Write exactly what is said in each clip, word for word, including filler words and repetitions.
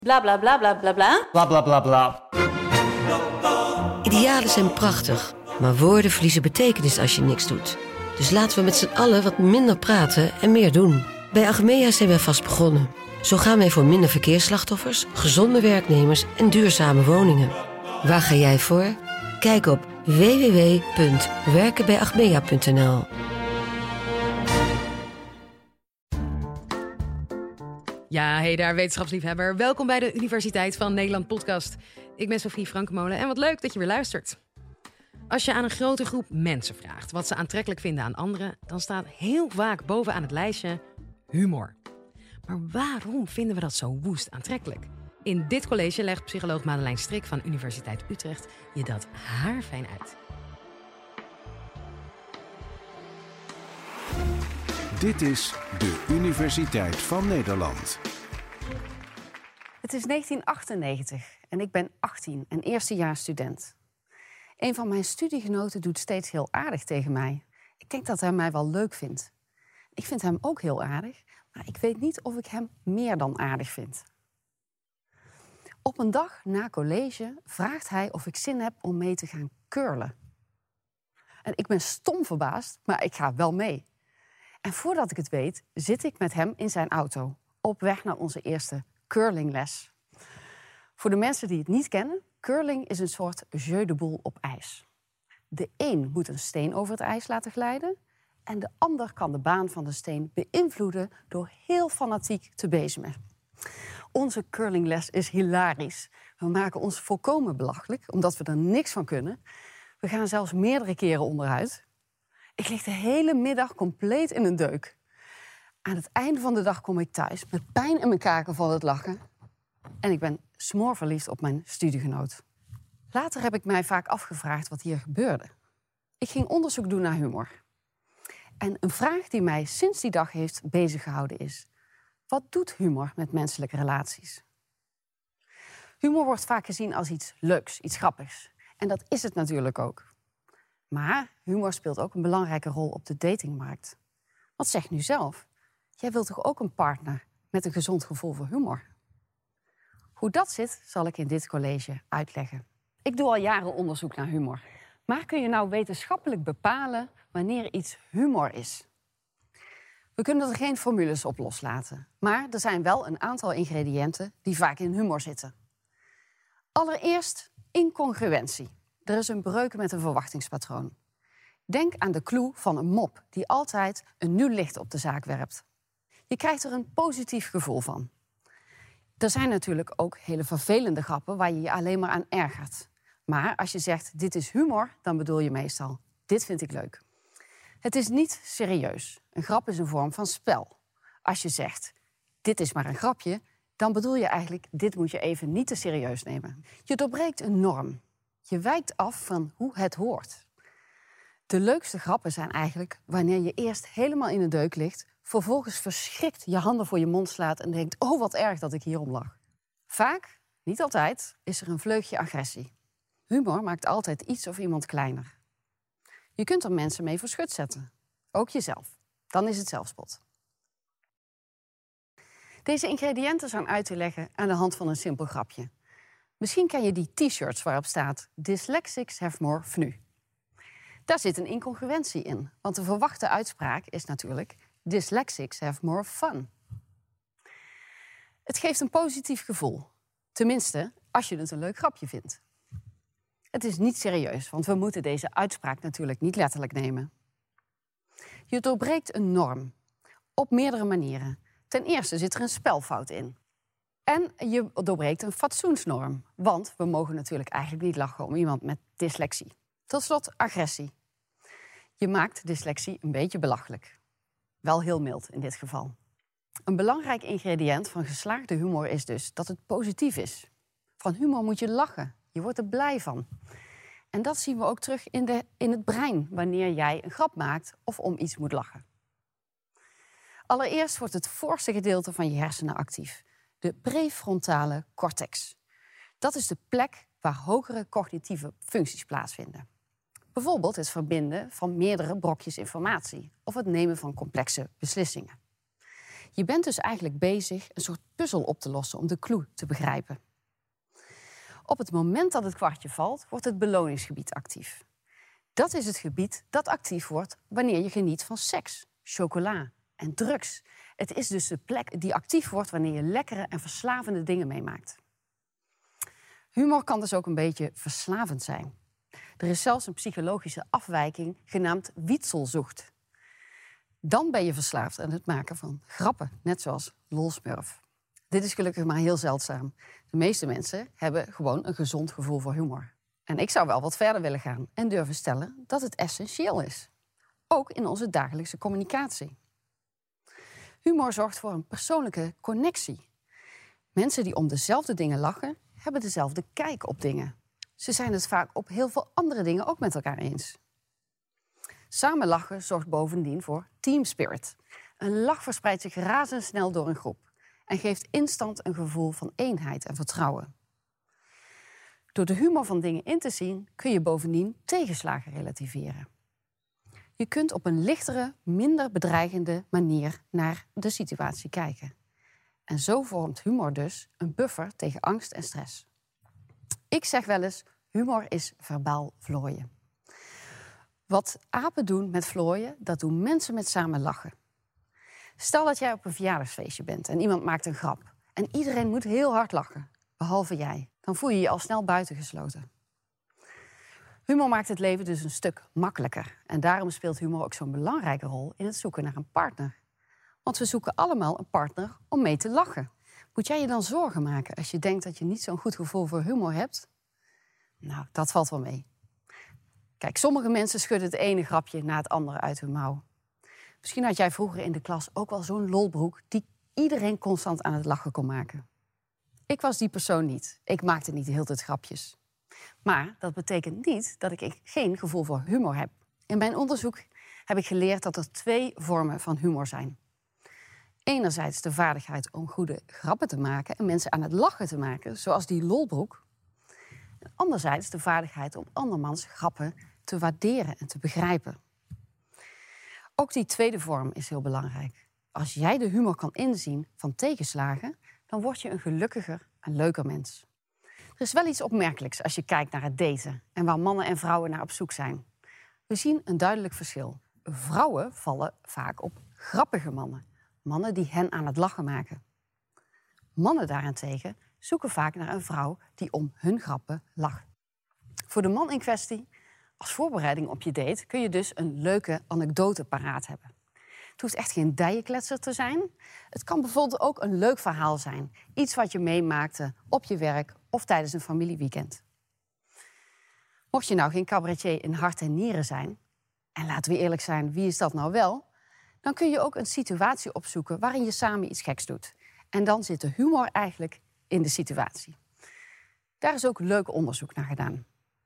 Bla bla bla bla bla bla. Bla bla bla bla. Idealen zijn prachtig, maar woorden verliezen betekenis als je niks doet. Dus laten we met z'n allen wat minder praten en meer doen. Bij Achmea zijn wij vast begonnen. Zo gaan wij voor minder verkeersslachtoffers, gezonde werknemers en duurzame woningen. Waar ga jij voor? Kijk op w w w punt werken bij achmea punt n l. Ja, hey daar, wetenschapsliefhebber. Welkom bij de Universiteit van Nederland podcast. Ik ben Sophie Frankenmolen en wat leuk dat je weer luistert. Als je aan een grote groep mensen vraagt wat ze aantrekkelijk vinden aan anderen, dan staat heel vaak bovenaan het lijstje humor. Maar waarom vinden we dat zo woest aantrekkelijk? In dit college legt psycholoog Madeleine Strik van Universiteit Utrecht je dat haarfijn uit. Dit is de Universiteit van Nederland. Het is negentien achtennegentig en ik ben achttien en eerstejaars student. Een van mijn studiegenoten doet steeds heel aardig tegen mij. Ik denk dat hij mij wel leuk vindt. Ik vind hem ook heel aardig, maar ik weet niet of ik hem meer dan aardig vind. Op een dag na college vraagt hij of ik zin heb om mee te gaan curlen. En ik ben stom verbaasd, maar ik ga wel mee. En voordat ik het weet, zit ik met hem in zijn auto, op weg naar onze eerste curlingles. Voor de mensen die het niet kennen, curling is een soort jeu de boule op ijs. De een moet een steen over het ijs laten glijden en de ander kan de baan van de steen beïnvloeden door heel fanatiek te bezemen. Onze curlingles is hilarisch. We maken ons volkomen belachelijk, omdat we er niks van kunnen. We gaan zelfs meerdere keren onderuit. Ik lig de hele middag compleet in een deuk. Aan het einde van de dag kom ik thuis met pijn in mijn kaken van het lachen. En ik ben smoorverliefd op mijn studiegenoot. Later heb ik mij vaak afgevraagd wat hier gebeurde. Ik ging onderzoek doen naar humor. En een vraag die mij sinds die dag heeft beziggehouden is: wat doet humor met menselijke relaties? Humor wordt vaak gezien als iets leuks, iets grappigs. En dat is het natuurlijk ook. Maar humor speelt ook een belangrijke rol op de datingmarkt. Want zeg nu zelf, jij wilt toch ook een partner met een gezond gevoel voor humor? Hoe dat zit, zal ik in dit college uitleggen. Ik doe al jaren onderzoek naar humor. Maar kun je nou wetenschappelijk bepalen wanneer iets humor is? We kunnen er geen formules op loslaten. Maar er zijn wel een aantal ingrediënten die vaak in humor zitten. Allereerst incongruentie. Er is een breuk met een verwachtingspatroon. Denk aan de clue van een mop die altijd een nieuw licht op de zaak werpt. Je krijgt er een positief gevoel van. Er zijn natuurlijk ook hele vervelende grappen waar je je alleen maar aan ergert. Maar als je zegt, dit is humor, dan bedoel je meestal, dit vind ik leuk. Het is niet serieus. Een grap is een vorm van spel. Als je zegt, dit is maar een grapje, dan bedoel je eigenlijk, dit moet je even niet te serieus nemen. Je doorbreekt een norm. Je wijkt af van hoe het hoort. De leukste grappen zijn eigenlijk wanneer je eerst helemaal in de deuk ligt, vervolgens verschrikt je handen voor je mond slaat en denkt, oh wat erg dat ik hierom lag. Vaak, niet altijd, is er een vleugje agressie. Humor maakt altijd iets of iemand kleiner. Je kunt er mensen mee voor schut zetten. Ook jezelf. Dan is het zelfspot. Deze ingrediënten zijn uit te leggen aan de hand van een simpel grapje. Misschien ken je die t-shirts waarop staat Dyslexics have more fun. Daar zit een incongruentie in, want de verwachte uitspraak is natuurlijk Dyslexics have more fun. Het geeft een positief gevoel. Tenminste, als je het een leuk grapje vindt. Het is niet serieus, want we moeten deze uitspraak natuurlijk niet letterlijk nemen. Je doorbreekt een norm. Op meerdere manieren. Ten eerste zit er een spelfout in. En je doorbreekt een fatsoensnorm. Want we mogen natuurlijk eigenlijk niet lachen om iemand met dyslexie. Tot slot agressie. Je maakt dyslexie een beetje belachelijk. Wel heel mild in dit geval. Een belangrijk ingrediënt van geslaagde humor is dus dat het positief is. Van humor moet je lachen. Je wordt er blij van. En dat zien we ook terug in, de, in het brein wanneer jij een grap maakt of om iets moet lachen. Allereerst wordt het voorste gedeelte van je hersenen actief. De prefrontale cortex. Dat is de plek waar hogere cognitieve functies plaatsvinden. Bijvoorbeeld het verbinden van meerdere brokjes informatie of het nemen van complexe beslissingen. Je bent dus eigenlijk bezig een soort puzzel op te lossen om de clue te begrijpen. Op het moment dat het kwartje valt, wordt het beloningsgebied actief. Dat is het gebied dat actief wordt wanneer je geniet van seks, chocola en drugs. Het is dus de plek die actief wordt wanneer je lekkere en verslavende dingen meemaakt. Humor kan dus ook een beetje verslavend zijn. Er is zelfs een psychologische afwijking genaamd Wietselzocht. Dan ben je verslaafd aan het maken van grappen, net zoals lolsmurf. Dit is gelukkig maar heel zeldzaam. De meeste mensen hebben gewoon een gezond gevoel voor humor. En ik zou wel wat verder willen gaan en durven stellen dat het essentieel is. Ook in onze dagelijkse communicatie. Humor zorgt voor een persoonlijke connectie. Mensen die om dezelfde dingen lachen, hebben dezelfde kijk op dingen. Ze zijn het vaak op heel veel andere dingen ook met elkaar eens. Samen lachen zorgt bovendien voor team spirit. Een lach verspreidt zich razendsnel door een groep en geeft instant een gevoel van eenheid en vertrouwen. Door de humor van dingen in te zien kun je bovendien tegenslagen relativeren. Je kunt op een lichtere, minder bedreigende manier naar de situatie kijken. En zo vormt humor dus een buffer tegen angst en stress. Ik zeg wel eens, humor is verbaal vlooien. Wat apen doen met vlooien, dat doen mensen met samen lachen. Stel dat jij op een verjaardagsfeestje bent en iemand maakt een grap. En iedereen moet heel hard lachen, behalve jij. Dan voel je je al snel buitengesloten. Humor maakt het leven dus een stuk makkelijker. En daarom speelt humor ook zo'n belangrijke rol in het zoeken naar een partner. Want we zoeken allemaal een partner om mee te lachen. Moet jij je dan zorgen maken als je denkt dat je niet zo'n goed gevoel voor humor hebt? Nou, dat valt wel mee. Kijk, sommige mensen schudden het ene grapje na het andere uit hun mouw. Misschien had jij vroeger in de klas ook wel zo'n lolbroek die iedereen constant aan het lachen kon maken. Ik was die persoon niet. Ik maakte niet de hele tijd grapjes. Maar dat betekent niet dat ik geen gevoel voor humor heb. In mijn onderzoek heb ik geleerd dat er twee vormen van humor zijn. Enerzijds de vaardigheid om goede grappen te maken en mensen aan het lachen te maken, zoals die lolbroek. En anderzijds de vaardigheid om andermans grappen te waarderen en te begrijpen. Ook die tweede vorm is heel belangrijk. Als jij de humor kan inzien van tegenslagen, dan word je een gelukkiger en leuker mens. Er is wel iets opmerkelijks als je kijkt naar het daten en waar mannen en vrouwen naar op zoek zijn. We zien een duidelijk verschil. Vrouwen vallen vaak op grappige mannen. Mannen die hen aan het lachen maken. Mannen daarentegen zoeken vaak naar een vrouw die om hun grappen lacht. Voor de man in kwestie, als voorbereiding op je date, kun je dus een leuke anekdote paraat hebben. Het hoeft echt geen dijenkletser te zijn. Het kan bijvoorbeeld ook een leuk verhaal zijn. Iets wat je meemaakte op je werk of tijdens een familieweekend. Mocht je nou geen cabaretier in hart en nieren zijn, en laten we eerlijk zijn, wie is dat nou wel? Dan kun je ook een situatie opzoeken waarin je samen iets geks doet. En dan zit de humor eigenlijk in de situatie. Daar is ook leuk onderzoek naar gedaan.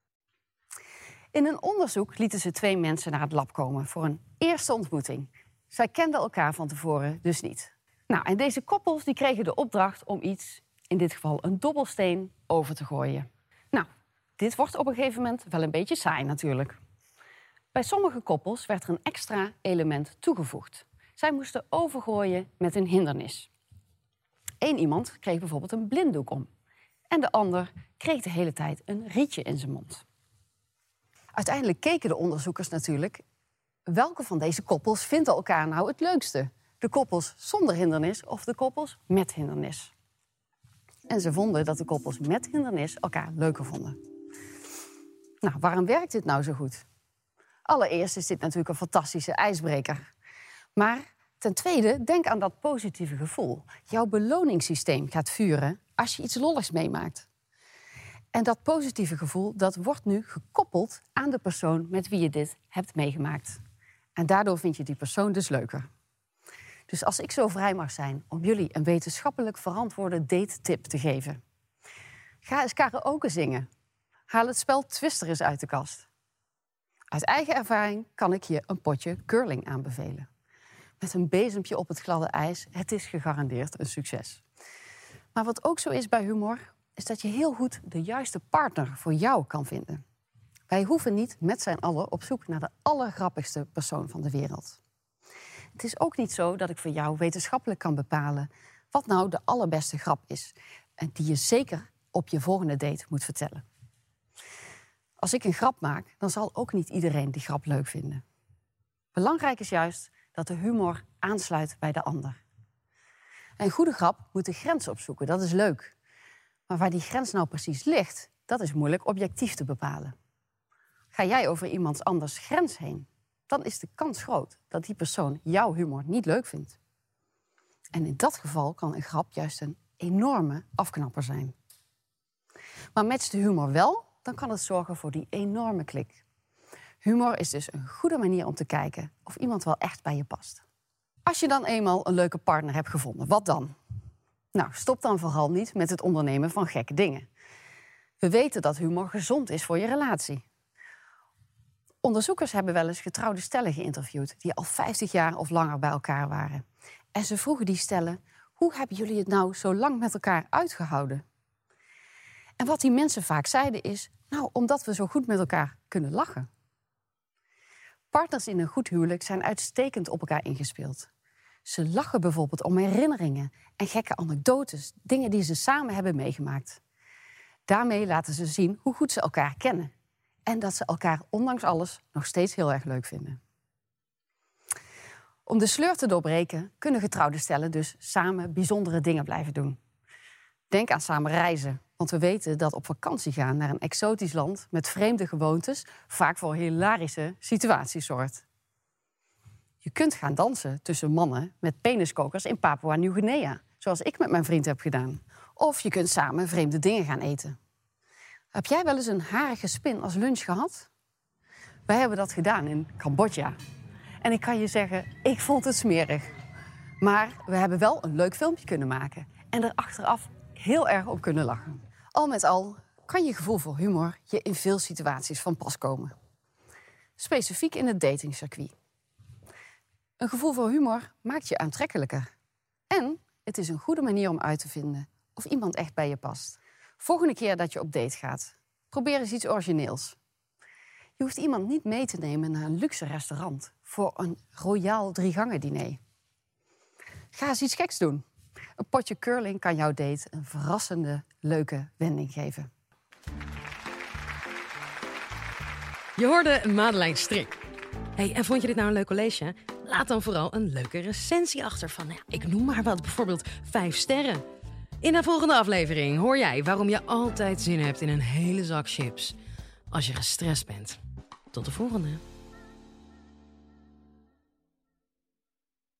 In een onderzoek lieten ze twee mensen naar het lab komen voor een eerste ontmoeting. Zij kenden elkaar van tevoren dus niet. Nou, en deze koppels die kregen de opdracht om iets, in dit geval een dobbelsteen, over te gooien. Nou, dit wordt op een gegeven moment wel een beetje saai natuurlijk. Bij sommige koppels werd er een extra element toegevoegd. Zij moesten overgooien met een hindernis. Eén iemand kreeg bijvoorbeeld een blinddoek om. En de ander kreeg de hele tijd een rietje in zijn mond. Uiteindelijk keken de onderzoekers natuurlijk, welke van deze koppels vinden elkaar nou het leukste? De koppels zonder hindernis of de koppels met hindernis? En ze vonden dat de koppels met hindernis elkaar leuker vonden. Nou, waarom werkt dit nou zo goed? Allereerst is dit natuurlijk een fantastische ijsbreker. Maar ten tweede, denk aan dat positieve gevoel. Jouw beloningssysteem gaat vuren als je iets lolligs meemaakt. En dat positieve gevoel, dat wordt nu gekoppeld aan de persoon met wie je dit hebt meegemaakt. En daardoor vind je die persoon dus leuker. Dus als ik zo vrij mag zijn om jullie een wetenschappelijk verantwoorde date-tip te geven. Ga eens karaoke zingen. Haal het spel Twister eens uit de kast. Uit eigen ervaring kan ik je een potje curling aanbevelen. Met een bezempje op het gladde ijs, het is gegarandeerd een succes. Maar wat ook zo is bij humor, is dat je heel goed de juiste partner voor jou kan vinden. Wij hoeven niet met z'n allen op zoek naar de allergrappigste persoon van de wereld. Het is ook niet zo dat ik voor jou wetenschappelijk kan bepalen wat nou de allerbeste grap is en die je zeker op je volgende date moet vertellen. Als ik een grap maak, dan zal ook niet iedereen die grap leuk vinden. Belangrijk is juist dat de humor aansluit bij de ander. Een goede grap moet de grens opzoeken, dat is leuk. Maar waar die grens nou precies ligt, dat is moeilijk objectief te bepalen. Ga jij over iemands anders grens heen, dan is de kans groot dat die persoon jouw humor niet leuk vindt. En in dat geval kan een grap juist een enorme afknapper zijn. Maar matcht de humor wel, dan kan het zorgen voor die enorme klik. Humor is dus een goede manier om te kijken of iemand wel echt bij je past. Als je dan eenmaal een leuke partner hebt gevonden, wat dan? Nou, stop dan vooral niet met het ondernemen van gekke dingen. We weten dat humor gezond is voor je relatie. Onderzoekers hebben wel eens getrouwde stellen geïnterviewd die al vijftig jaar of langer bij elkaar waren. En ze vroegen die stellen, hoe hebben jullie het nou zo lang met elkaar uitgehouden? En wat die mensen vaak zeiden is, nou, omdat we zo goed met elkaar kunnen lachen. Partners in een goed huwelijk zijn uitstekend op elkaar ingespeeld. Ze lachen bijvoorbeeld om herinneringen en gekke anekdotes, dingen die ze samen hebben meegemaakt. Daarmee laten ze zien hoe goed ze elkaar kennen. En dat ze elkaar ondanks alles nog steeds heel erg leuk vinden. Om de sleur te doorbreken kunnen getrouwde stellen dus samen bijzondere dingen blijven doen. Denk aan samen reizen, want we weten dat op vakantie gaan naar een exotisch land met vreemde gewoontes vaak voor hilarische situaties zorgt. Je kunt gaan dansen tussen mannen met peniskokers in Papua Nieuw-Guinea, zoals ik met mijn vriend heb gedaan. Of je kunt samen vreemde dingen gaan eten. Heb jij wel eens een harige spin als lunch gehad? Wij hebben dat gedaan in Cambodja. En ik kan je zeggen, ik vond het smerig. Maar we hebben wel een leuk filmpje kunnen maken en er achteraf heel erg op kunnen lachen. Al met al kan je gevoel voor humor je in veel situaties van pas komen. Specifiek in het datingcircuit. Een gevoel voor humor maakt je aantrekkelijker. En het is een goede manier om uit te vinden of iemand echt bij je past. Volgende keer dat je op date gaat, probeer eens iets origineels. Je hoeft iemand niet mee te nemen naar een luxe restaurant voor een royaal driegangen diner. Ga eens iets geks doen. Een potje curling kan jouw date een verrassende, leuke wending geven. Je hoorde Madeleine Strik. Hey, en vond je dit nou een leuk college? Laat dan vooral een leuke recensie achter van, nou ja, ik noem maar wat, bijvoorbeeld vijf sterren. In de volgende aflevering hoor jij waarom je altijd zin hebt in een hele zak chips als je gestrest bent. Tot de volgende.